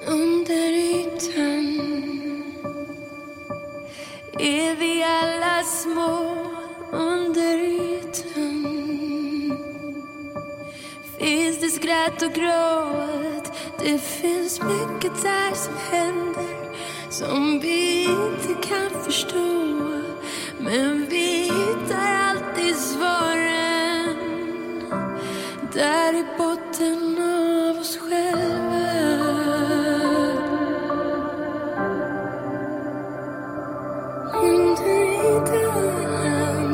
Under ytan är vi alla små. Under ytan finns det skratt och gråt. Det finns mycket där som händer som vi inte kan förstå. Men vi hittar alltid svaren där i botten av oss själva. Under ytan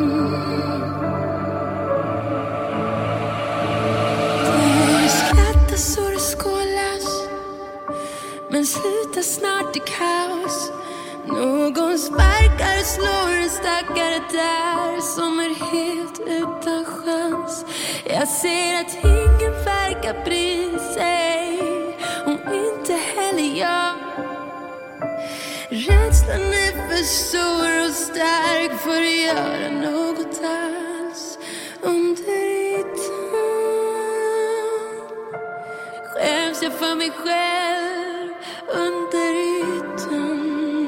det skrattas och det skålas, men slutar snart i kaos. Någon sparkar och slår en stackare där som är helt utan chans. Jag ser att ingen verkar bry sig, och inte heller jag. Rädslan är för stor och stark för att göra något alls. Under ytan skäms jag för mig själv. Under ytan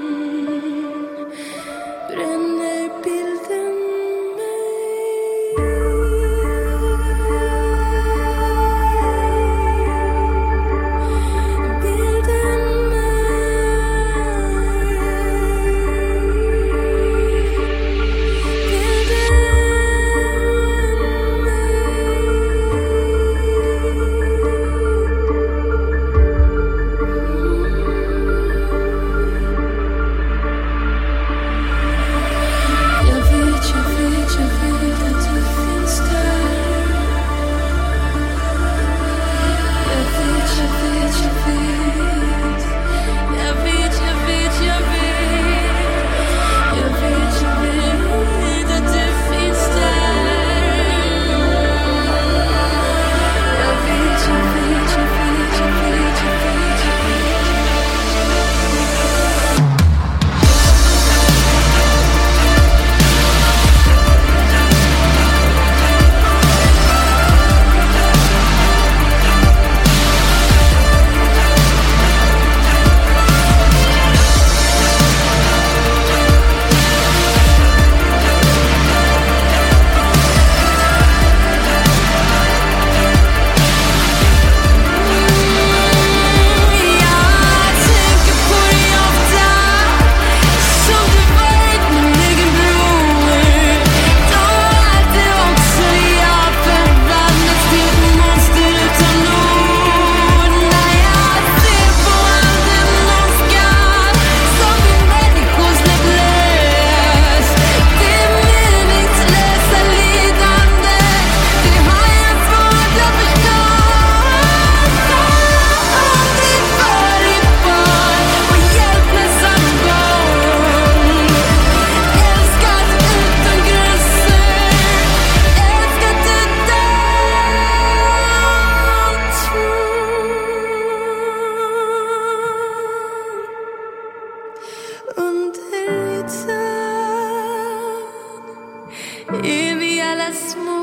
bränner bilden mig. Bilden är vi alla små.